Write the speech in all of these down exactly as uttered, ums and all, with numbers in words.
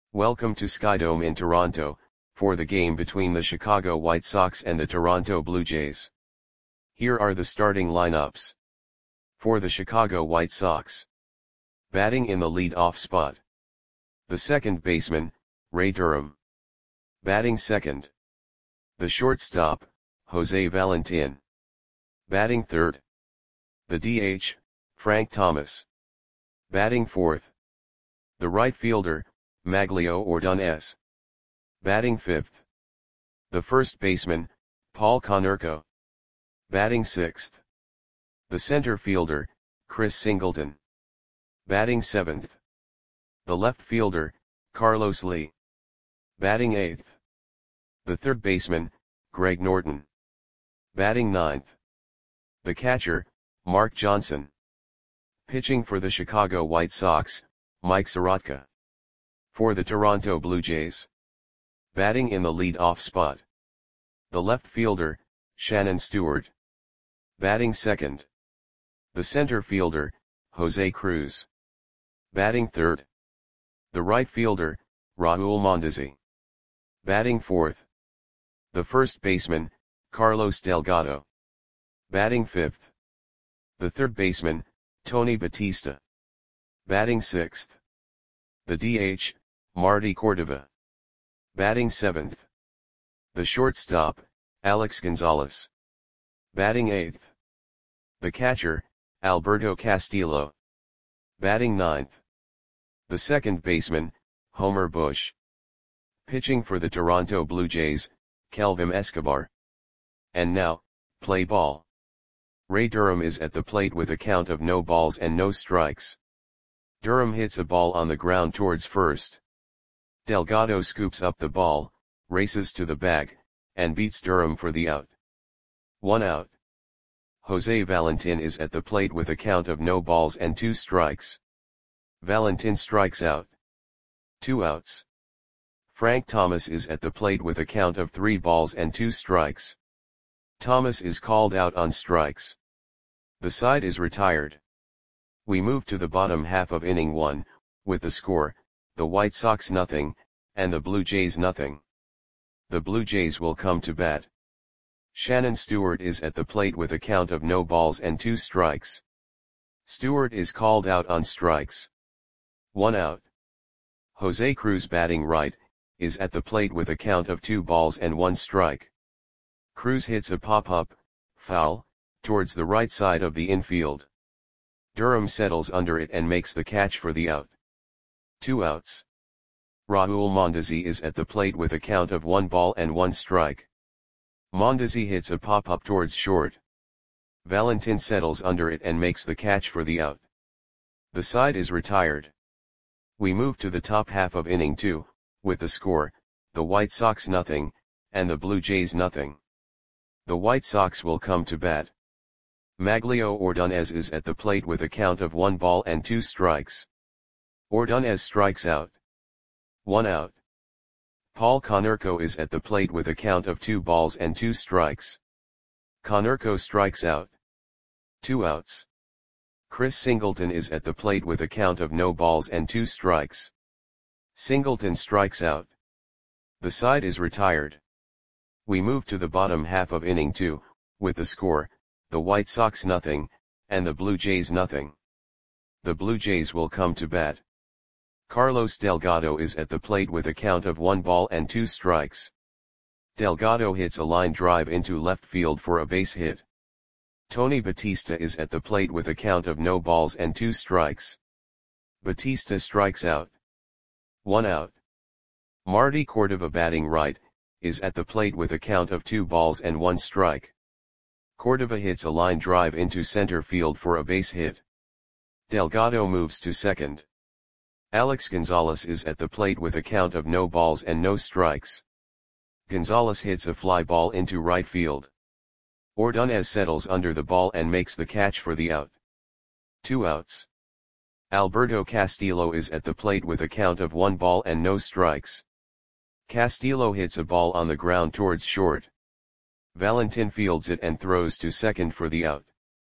Welcome to Skydome in Toronto, for the game between the Chicago White Sox and the Toronto Blue Jays. Here are the starting lineups. For the Chicago White Sox. Batting in the lead-off spot. The second baseman, Ray Durham. Batting second. The shortstop, Jose Valentin. Batting third. The D H, Frank Thomas. Batting fourth. The right fielder, Maglio Ordonez. Batting fifth. The first baseman, Paul Konerko. Batting sixth. The center fielder, Chris Singleton. Batting seventh. The left fielder, Carlos Lee. Batting eighth. The third baseman, Greg Norton. Batting ninth. The catcher, Mark Johnson. Pitching for the Chicago White Sox, Mike Sorotka. For the Toronto Blue Jays. Batting in the lead-off spot. The left fielder, Shannon Stewart. Batting second. The center fielder, Jose Cruz. Batting third. The right fielder, Raul Mondesi. Batting fourth. The first baseman, Carlos Delgado. Batting fifth. The third baseman, Tony Batista. Batting sixth. The D H, Marty Cordova. Batting seventh. The shortstop, Alex Gonzalez. Batting eighth. The catcher, Alberto Castillo. Batting ninth. The second baseman, Homer Bush. Pitching for the Toronto Blue Jays, Kelvin Escobar. And now, play ball. Ray Durham is at the plate with a count of no balls and no strikes. Durham hits a ball on the ground towards first. Delgado scoops up the ball, races to the bag, and beats Durham for the out. One out. Jose Valentin is at the plate with a count of no balls and two strikes. Valentin strikes out. Two outs. Frank Thomas is at the plate with a count of three balls and two strikes. Thomas is called out on strikes. The side is retired. We move to the bottom half of inning one, with the score, the White Sox nothing, and the Blue Jays nothing. The Blue Jays will come to bat. Shannon Stewart is at the plate with a count of no balls and two strikes. Stewart is called out on strikes. One out. Jose Cruz, batting right, is at the plate with a count of two balls and one strike. Cruz hits a pop-up, foul, towards the right side of the infield. Durham settles under it and makes the catch for the out. Two outs. Raul Mondesi is at the plate with a count of one ball and one strike. Mondesi hits a pop-up towards short. Valentin settles under it and makes the catch for the out. The side is retired. We move to the top half of inning two, with the score, the White Sox nothing, and the Blue Jays nothing. The White Sox will come to bat. Maglio Ordonez is at the plate with a count of one ball and two strikes. Ordonez strikes out. One out. Paul Konerko is at the plate with a count of two balls and two strikes. Konerko strikes out. Two outs. Chris Singleton is at the plate with a count of no balls and two strikes. Singleton strikes out. The side is retired. We move to the bottom half of inning two, with the score, the White Sox nothing, and the Blue Jays nothing. The Blue Jays will come to bat. Carlos Delgado is at the plate with a count of one ball and two strikes. Delgado hits a line drive into left field for a base hit. Tony Batista is at the plate with a count of no balls and two strikes. Batista strikes out. One out. Marty Cordova, batting right, is at the plate with a count of two balls and one strike. Cordova hits a line drive into center field for a base hit. Delgado moves to second. Alex Gonzalez is at the plate with a count of no balls and no strikes. Gonzalez hits a fly ball into right field. Ordonez settles under the ball and makes the catch for the out. Two outs. Alberto Castillo is at the plate with a count of one ball and no strikes. Castillo hits a ball on the ground towards short. Valentin fields it and throws to second for the out.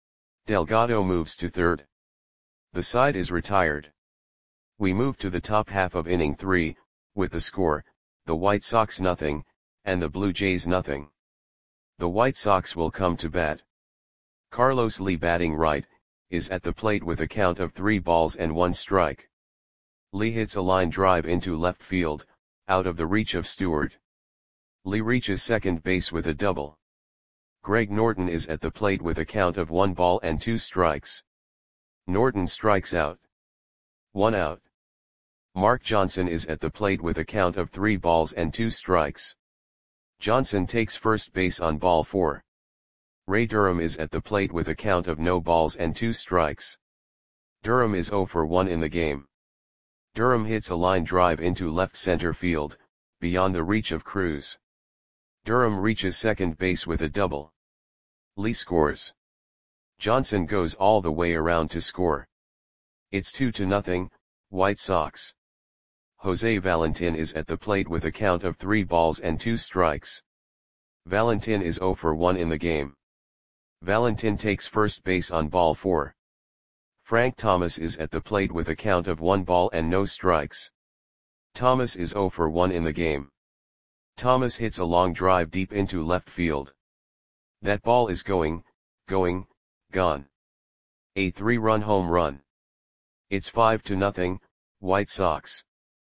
Delgado moves to third. The side is retired. We move to the top half of inning three, with the score, the White Sox nothing, and the Blue Jays nothing. The White Sox will come to bat. Carlos Lee batting right, is at the plate with a count of three balls and one strike. Lee hits a line drive into left field, out of the reach of Stewart. Lee reaches second base with a double. Greg Norton is at the plate with a count of one ball and two strikes. Norton strikes out. One out. Mark Johnson is at the plate with a count of three balls and two strikes. Johnson takes first base on ball four. Ray Durham is at the plate with a count of no balls and two strikes. Durham is oh for one in the game. Durham hits a line drive into left center field, beyond the reach of Cruz. Durham reaches second base with a double. Lee scores. Johnson goes all the way around to score. It's two to nothing, White Sox. Jose Valentin is at the plate with a count of three balls and two strikes. Valentin is oh for one in the game. Valentin takes first base on ball four. Frank Thomas is at the plate with a count of one ball and no strikes. Thomas is oh for one in the game. Thomas hits a long drive deep into left field. That ball is going, going, gone. A three-run home run. It's five to nothing, White Sox.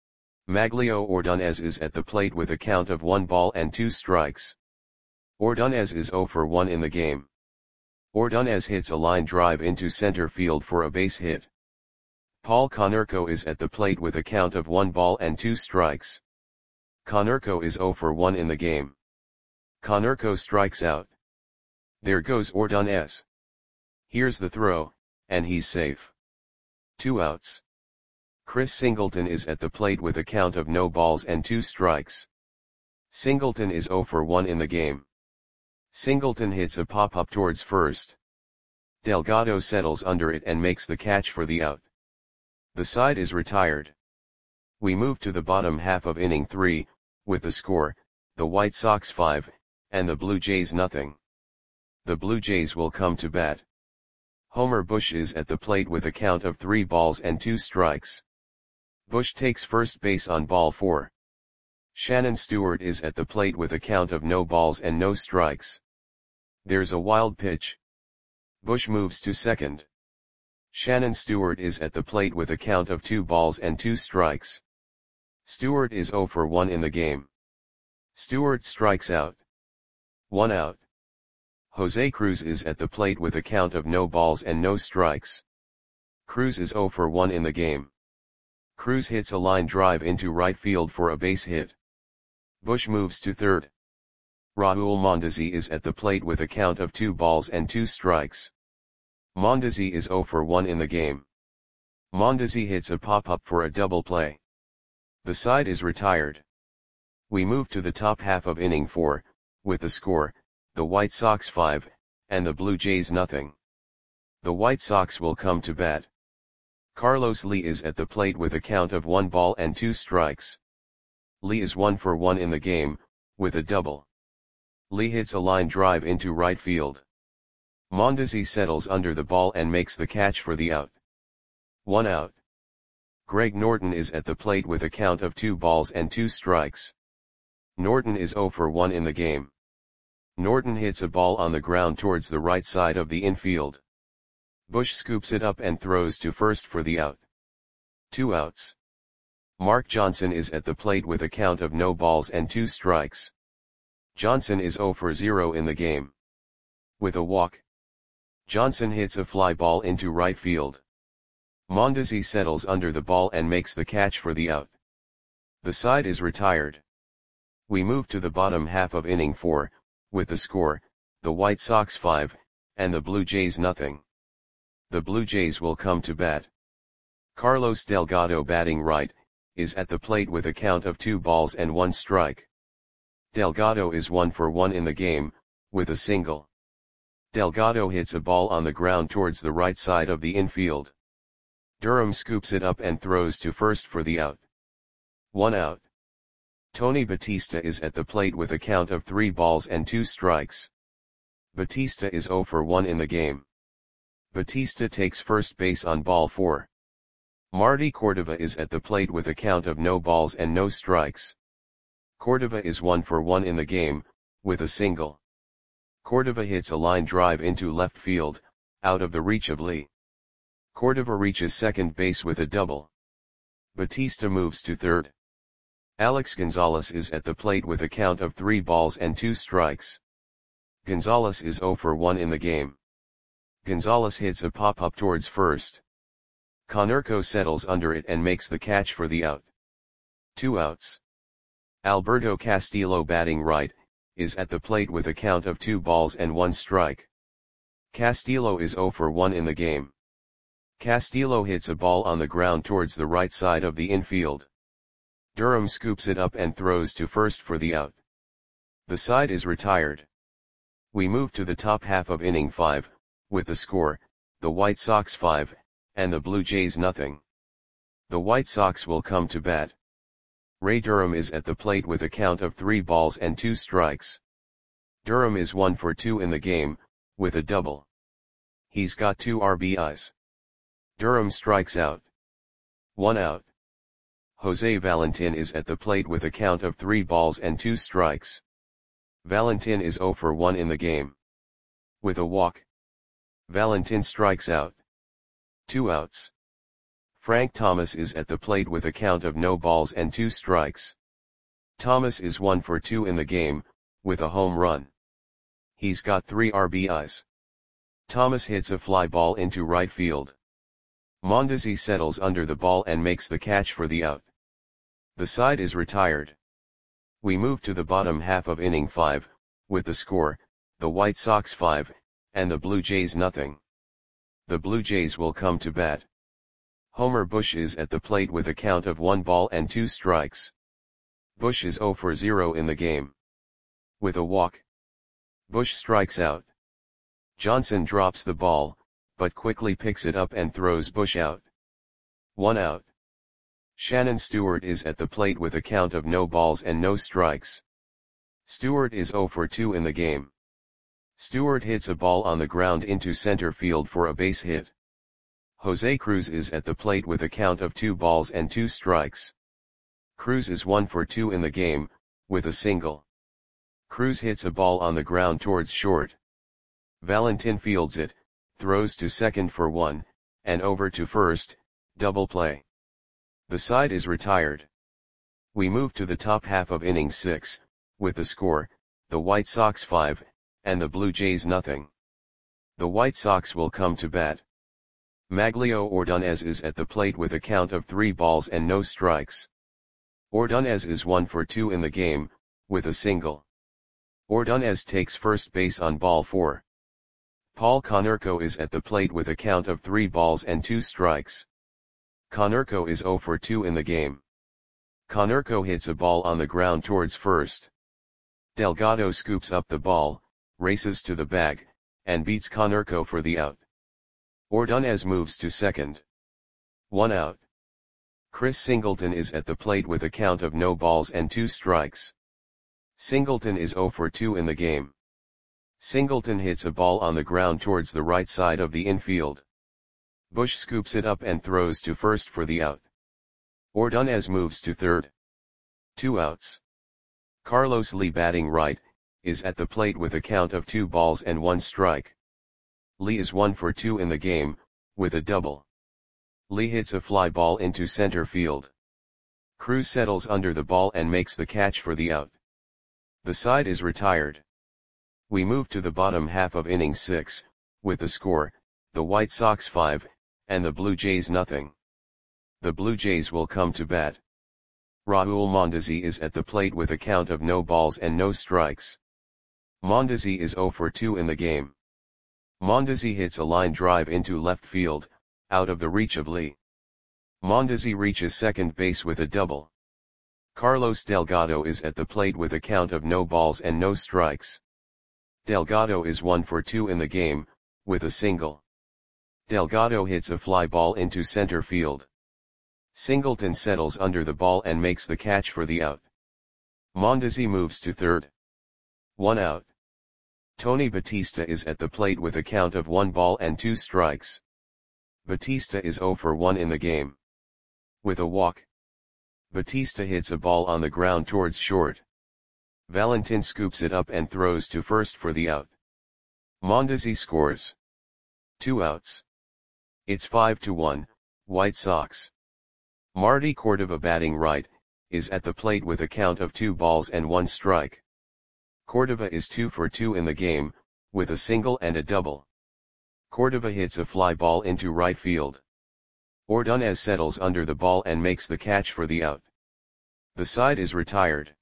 Maglio Ordonez is at the plate with a count of one ball and two strikes. Ordonez is oh for one in the game. Ordonez hits a line drive into center field for a base hit. Paul Konerko is at the plate with a count of one ball and two strikes. Konerko is oh for one in the game. Konerko strikes out. There goes Ordonez. Here's the throw, and he's safe. Two outs. Chris Singleton is at the plate with a count of no balls and two strikes. Singleton is oh for one in the game. Singleton hits a pop-up towards first. Delgado settles under it and makes the catch for the out. The side is retired. We move to the bottom half of inning three, with the score, the White Sox five, and the Blue Jays nothing. The Blue Jays will come to bat. Homer Bush is at the plate with a count of three balls and two strikes. Bush takes first base on ball four. Shannon Stewart is at the plate with a count of no balls and no strikes. There's a wild pitch. Bush moves to second. Shannon Stewart is at the plate with a count of two balls and two strikes. Stewart is oh for one in the game. Stewart strikes out. One out. Jose Cruz is at the plate with a count of no balls and no strikes. Cruz is oh for one in the game. Cruz hits a line drive into right field for a base hit. Bush moves to third. Raul Mondesi is at the plate with a count of two balls and two strikes. Mondesi is oh for one in the game. Mondesi hits a pop-up for a double play. The side is retired. We move to the top half of inning four, with the score, the White Sox five, and the Blue Jays nothing. The White Sox will come to bat. Carlos Lee is at the plate with a count of one ball and two strikes. Lee is one for one in the game, with a double. Lee hits a line drive into right field. Mondesi settles under the ball and makes the catch for the out. One out. Greg Norton is at the plate with a count of two balls and two strikes. Norton is oh for one in the game. Norton hits a ball on the ground towards the right side of the infield. Bush scoops it up and throws to first for the out. Two outs. Mark Johnson is at the plate with a count of no balls and two strikes. Johnson is oh for zero in the game. With a walk. Johnson hits a fly ball into right field. Mondesi settles under the ball and makes the catch for the out. The side is retired. We move to the bottom half of inning four, with the score, the White Sox five, and the Blue Jays nothing. The Blue Jays will come to bat. Carlos Delgado batting right, is at the plate with a count of two balls and one strike. Delgado is one for one in the game, with a single. Delgado hits a ball on the ground towards the right side of the infield. Durham scoops it up and throws to first for the out. One out. Tony Batista is at the plate with a count of three balls and two strikes. Batista is oh for one in the game. Batista takes first base on ball four. Marty Cordova is at the plate with a count of no balls and no strikes. Cordova is one for one in the game, with a single. Cordova hits a line drive into left field, out of the reach of Lee. Cordova reaches second base with a double. Batista moves to third. Alex Gonzalez is at the plate with a count of three balls and two strikes. Gonzalez is zero for one in the game. Gonzalez hits a pop-up towards first. Konerko settles under it and makes the catch for the out. Two outs. Alberto Castillo, batting right, is at the plate with a count of two balls and one strike. Castillo is zero for one in the game. Castillo hits a ball on the ground towards the right side of the infield. Durham scoops it up and throws to first for the out. The side is retired. We move to the top half of inning five, with the score, the White Sox five, and the Blue Jays nothing. The White Sox will come to bat. Ray Durham is at the plate with a count of three balls and two strikes. Durham is one for two in the game, with a double. He's got two R B Is. Durham strikes out. One out. Jose Valentin is at the plate with a count of three balls and two strikes. Valentin is zero for one in the game. With a walk. Valentin strikes out. Two outs. Frank Thomas is at the plate with a count of no balls and two strikes. Thomas is one for two in the game, with a home run. He's got three R B Is. Thomas hits a fly ball into right field. Mondesi settles under the ball and makes the catch for the out. The side is retired. We move to the bottom half of inning five, with the score, the White Sox five, and the Blue Jays nothing. The Blue Jays will come to bat. Homer Bush is at the plate with a count of one ball and two strikes. Bush is zero for zero in the game. With a walk. Bush strikes out. Johnson drops the ball, but quickly picks it up and throws Bush out. One out. Shannon Stewart is at the plate with a count of no balls and no strikes. Stewart is zero for two in the game. Stewart hits a ball on the ground into center field for a base hit. Jose Cruz is at the plate with a count of two balls and two strikes. Cruz is one for two in the game, with a single. Cruz hits a ball on the ground towards short. Valentin fields it, throws to second for one, and over to first, double play. The side is retired. We move to the top half of inning six, with the score, the White Sox five, and the Blue Jays nothing. The White Sox will come to bat. Maglio Ordonez is at the plate with a count of three balls and no strikes. Ordonez is one for two in the game, with a single. Ordonez takes first base on ball four. Paul Konerko is at the plate with a count of three balls and two strikes. Konerko is zero for two in the game. Konerko hits a ball on the ground towards first. Delgado scoops up the ball, races to the bag, and beats Konerko for the out. Ordonez moves to second. One out. Chris Singleton is at the plate with a count of no balls and two strikes. Singleton is zero for two in the game. Singleton hits a ball on the ground towards the right side of the infield. Bush scoops it up and throws to first for the out. Ordonez moves to third. Two outs. Carlos Lee, batting right, is at the plate with a count of two balls and one strike. Lee is one for two in the game, with a double. Lee hits a fly ball into center field. Cruz settles under the ball and makes the catch for the out. The side is retired. We move to the bottom half of inning six, with the score, the White Sox five, and the Blue Jays nothing. The Blue Jays will come to bat. Raul Mondesi is at the plate with a count of no balls and no strikes. Mondesi is zero for two in the game. Mondesi hits a line drive into left field, out of the reach of Lee. Mondesi reaches second base with a double. Carlos Delgado is at the plate with a count of no balls and no strikes. Delgado is one for two in the game, with a single. Delgado hits a fly ball into center field. Singleton settles under the ball and makes the catch for the out. Mondesi moves to third. One out. Tony Batista is at the plate with a count of one ball and two strikes. Batista is zero for one in the game. With a walk. Batista hits a ball on the ground towards short. Valentin scoops it up and throws to first for the out. Mondesi scores. Two outs. It's five to one, White Sox. Marty Cordova, batting right, is at the plate with a count of two balls and one strike. Cordova is two for two in the game, with a single and a double. Cordova hits a fly ball into right field. Ordonez settles under the ball and makes the catch for the out. The side is retired.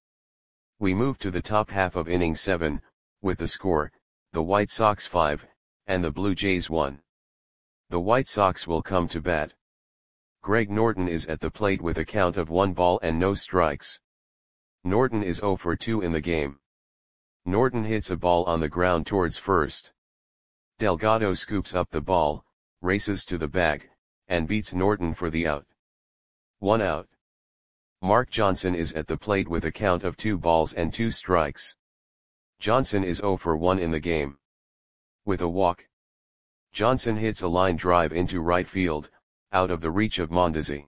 We move to the top half of inning seven, with the score, the White Sox five, and the Blue Jays one. The White Sox will come to bat. Greg Norton is at the plate with a count of one ball and no strikes. Norton is zero for two in the game. Norton hits a ball on the ground towards first. Delgado scoops up the ball, races to the bag, and beats Norton for the out. One out. Mark Johnson is at the plate with a count of two balls and two strikes. Johnson is zero for one in the game. With a walk. Johnson hits a line drive into right field, out of the reach of Mondesi.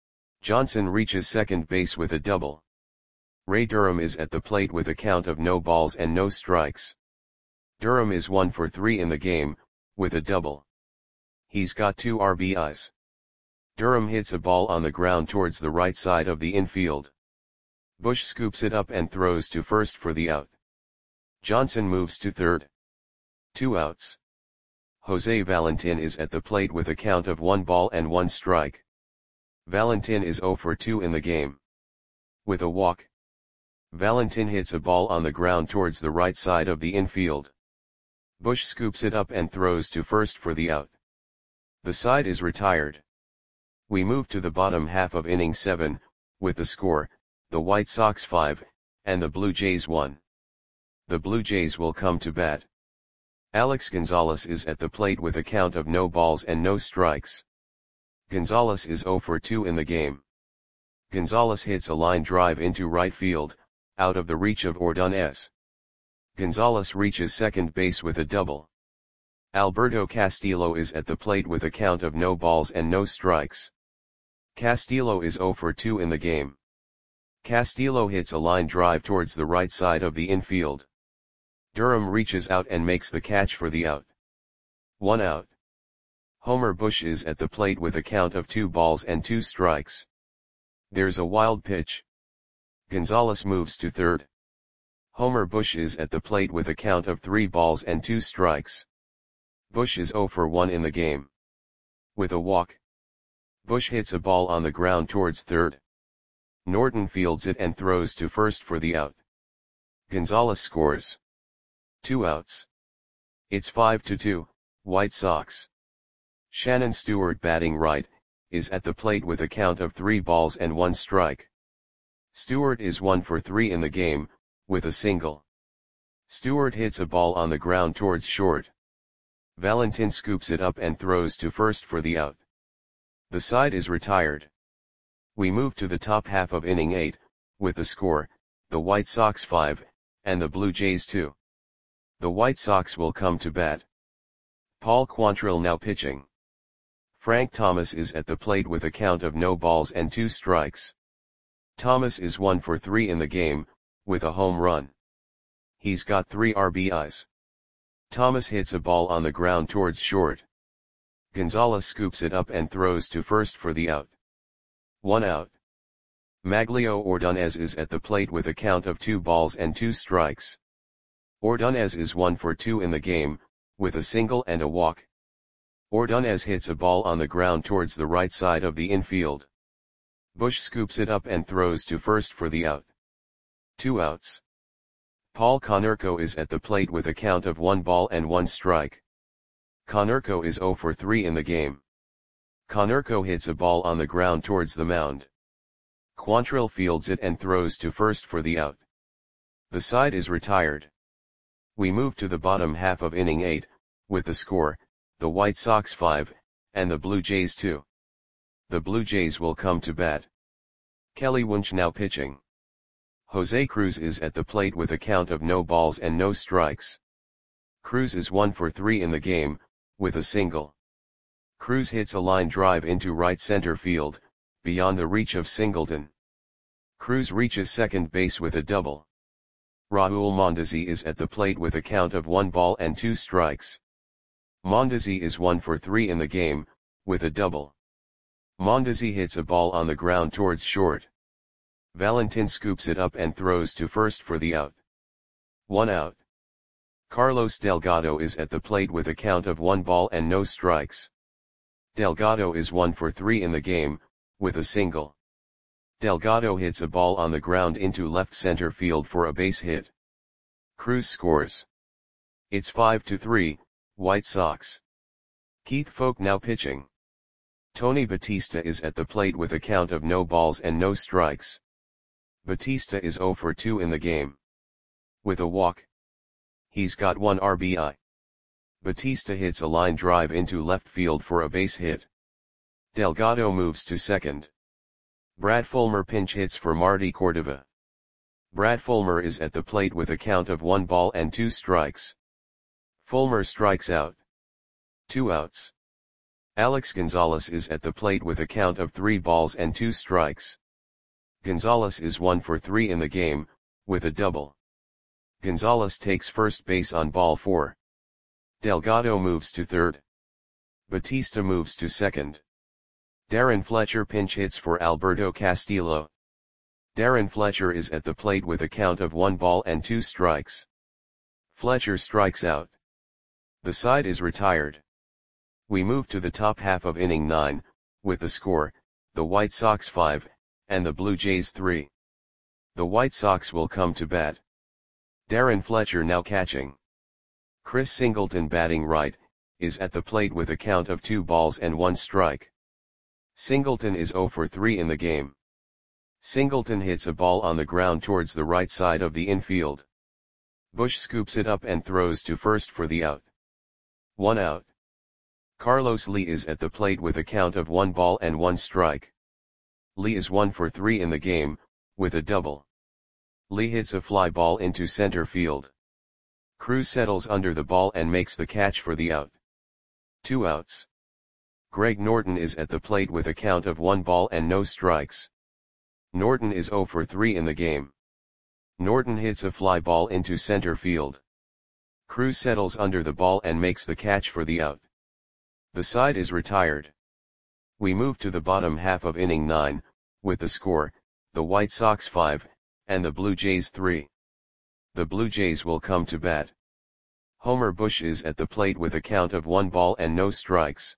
Johnson reaches second base with a double. Ray Durham is at the plate with a count of no balls and no strikes. Durham is one for three in the game, with a double. He's got two R B Is. Durham hits a ball on the ground towards the right side of the infield. Bush scoops it up and throws to first for the out. Johnson moves to third. Two outs. Jose Valentin is at the plate with a count of one ball and one strike. Valentin is zero for two in the game. With a walk. Valentin hits a ball on the ground towards the right side of the infield. Bush scoops it up and throws to first for the out. The side is retired. We move to the bottom half of inning seven, with the score, the White Sox five, and the Blue Jays one. The Blue Jays will come to bat. Alex Gonzalez is at the plate with a count of no balls and no strikes. Gonzalez is zero for two in the game. Gonzalez hits a line drive into right field, out of the reach of Ordonez. Gonzalez reaches second base with a double. Alberto Castillo is at the plate with a count of no balls and no strikes. Castillo is zero for two in the game. Castillo hits a line drive towards the right side of the infield. Durham reaches out and makes the catch for the out. One out. Homer Bush is at the plate with a count of two balls and two strikes. There's a wild pitch. Gonzalez moves to third. Homer Bush is at the plate with a count of three balls and two strikes. Bush is zero for one in the game. With a walk. Bush hits a ball on the ground towards third. Norton fields it and throws to first for the out. Gonzalez scores. Two outs. It's five to two, White Sox. Shannon Stewart, batting right, is at the plate with a count of three balls and one strike. Stewart is one for three in the game, with a single. Stewart hits a ball on the ground towards short. Valentin scoops it up and throws to first for the out. The side is retired. We move to the top half of inning eight, with the score, the White Sox five, and the Blue Jays two. The White Sox will come to bat. Paul Quantrill now pitching. Frank Thomas is at the plate with a count of no balls and two strikes. Thomas is one for three in the game, with a home run. He's got three R B Is. Thomas hits a ball on the ground towards short. Gonzalez scoops it up and throws to first for the out. One out. Maglio Ordonez is at the plate with a count of two balls and two strikes. Ordonez is one for two in the game, with a single and a walk. Ordonez hits a ball on the ground towards the right side of the infield. Bush scoops it up and throws to first for the out. Two outs. Paul Konerko is at the plate with a count of one ball and one strike. Konerko is zero for three in the game. Konerko hits a ball on the ground towards the mound. Quantrill fields it and throws to first for the out. The side is retired. We move to the bottom half of inning eight, with the score, the White Sox five, and the Blue Jays two. The Blue Jays will come to bat. Kelly Wunsch now pitching. Jose Cruz is at the plate with a count of no balls and no strikes. Cruz is one for three in the game, with a single. Cruz hits a line drive into right center field, beyond the reach of Singleton. Cruz reaches second base with a double. Raul Mondesi is at the plate with a count of one ball and two strikes. Mondesi is one for three in the game, with a double. Mondesi hits a ball on the ground towards short. Valentin scoops it up and throws to first for the out. One out. Carlos Delgado is at the plate with a count of one ball and no strikes. Delgado is one for three in the game, with a single. Delgado hits a ball on the ground into left center field for a base hit. Cruz scores. It's five to three, White Sox. Keith Foulke now pitching. Tony Batista is at the plate with a count of no balls and no strikes. Batista is zero for two in the game. With a walk. He's got one R B I. Batista hits a line drive into left field for a base hit. Delgado moves to second. Brad Fulmer pinch hits for Marty Cordova. Brad Fulmer is at the plate with a count of one ball and two strikes. Fulmer strikes out. Two outs. Alex Gonzalez is at the plate with a count of three balls and two strikes. Gonzalez is one for three in the game, with a double. Gonzalez takes first base on ball four. Delgado moves to third. Batista moves to second. Darren Fletcher pinch hits for Alberto Castillo. Darren Fletcher is at the plate with a count of one ball and two strikes. Fletcher strikes out. The side is retired. We move to the top half of inning nine, with the score, the White Sox five, and the Blue Jays three. The White Sox will come to bat. Darren Fletcher now catching. Chris Singleton batting right, is at the plate with a count of two balls and one strike. Singleton is zero for three in the game. Singleton hits a ball on the ground towards the right side of the infield. Bush scoops it up and throws to first for the out. One out. Carlos Lee is at the plate with a count of one ball and one strike. Lee is one for three in the game, with a double. Lee hits a fly ball into center field. Cruz settles under the ball and makes the catch for the out. Two outs. Greg Norton is at the plate with a count of one ball and no strikes. Norton is zero for three in the game. Norton hits a fly ball into center field. Cruz settles under the ball and makes the catch for the out. The side is retired. We move to the bottom half of inning nine, with the score, the White Sox five, and the Blue Jays three. The Blue Jays will come to bat. Homer Bush is at the plate with a count of one ball and no strikes.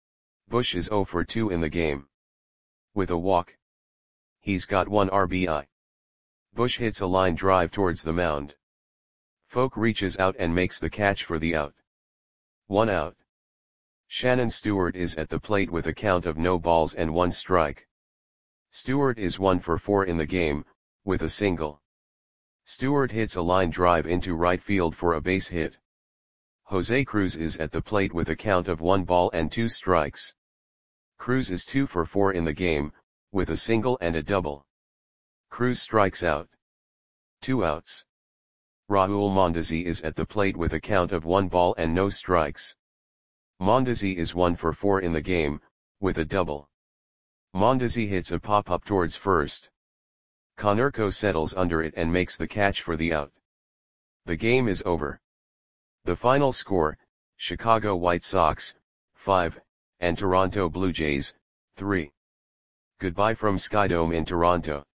Bush is zero for two in the game. With a walk. He's got one R B I. Bush hits a line drive towards the mound. Foulke reaches out and makes the catch for the out. One out. Shannon Stewart is at the plate with a count of no balls and one strike. Stewart is one for four in the game, with a single. Stewart hits a line drive into right field for a base hit. Jose Cruz is at the plate with a count of one ball and two strikes. Cruz is two for four in the game, with a single and a double. Cruz strikes out. Two outs. Raul Mondesi is at the plate with a count of one ball and no strikes. Mondesi is one for four in the game, with a double. Mondesi hits a pop-up towards first. Konerko settles under it and makes the catch for the out. The game is over. The final score, Chicago White Sox, five, and Toronto Blue Jays, three. Goodbye from Skydome in Toronto.